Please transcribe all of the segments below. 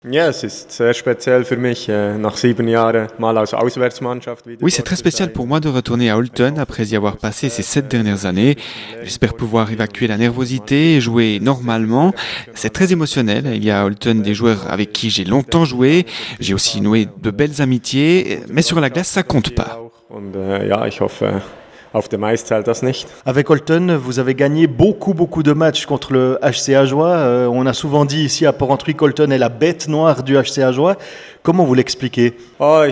Oui, c'est très spécial pour moi de retourner à Holton après y avoir passé ces 7 dernières années. J'espère pouvoir évacuer la nervosité et jouer normalement. C'est très émotionnel. Il y a à Holton des joueurs avec qui j'ai longtemps joué. J'ai aussi noué de belles amitiés, mais sur la glace, ça compte pas. Avec Holton, vous avez gagné beaucoup de matchs contre le HC Ajoie. On a souvent dit ici à Porrentruy qu'Holton est la bête noire du HC Ajoie. Comment vous l'expliquez? À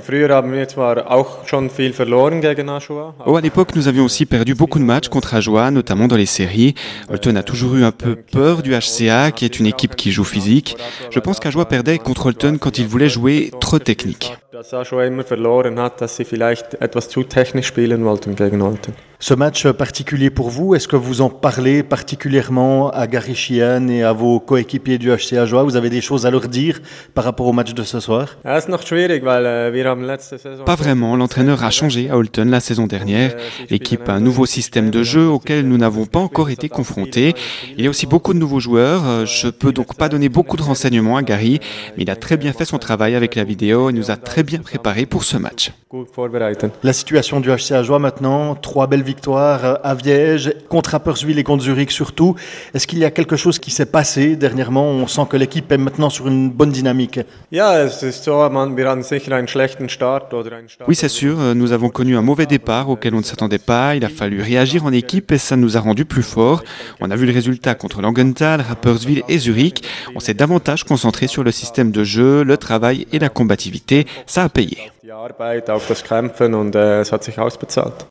l'époque, nous avions aussi perdu beaucoup de matchs contre Ajoie, notamment dans les séries. Holton a toujours eu un peu peur du HCA, qui est une équipe qui joue physique. Je pense qu'Ajoie perdait contre Holton quand il voulait jouer trop technique. Ce match particulier pour vous, est-ce que vous en parlez particulièrement à Gary Sheehan et à vos coéquipiers du HC Ajoie? Vous avez des choses à leur dire par rapport au match de ce soir? Pas vraiment, l'entraîneur a changé à Holton la saison dernière. L'équipe a un nouveau système de jeu auquel nous n'avons pas encore été confrontés. Il y a aussi beaucoup de nouveaux joueurs. Je peux donc pas donner beaucoup de renseignements à Gary, mais il a très bien fait son travail avec la vidéo et nous a très bien préparé pour ce match. La situation du HC Ajoie maintenant, 3 belles victoires à Viège, contre Rapperswil et contre Zurich surtout. Est-ce qu'il y a quelque chose qui s'est passé dernièrement? On sent que l'équipe est maintenant sur une bonne dynamique. Oui, c'est sûr, nous avons connu un mauvais départ auquel on ne s'attendait pas. Il a fallu réagir en équipe et ça nous a rendus plus forts. On a vu le résultat contre Langenthal, Rapperswil et Zurich. On s'est davantage concentré sur le système de jeu, le travail et la combativité. Ça a payé.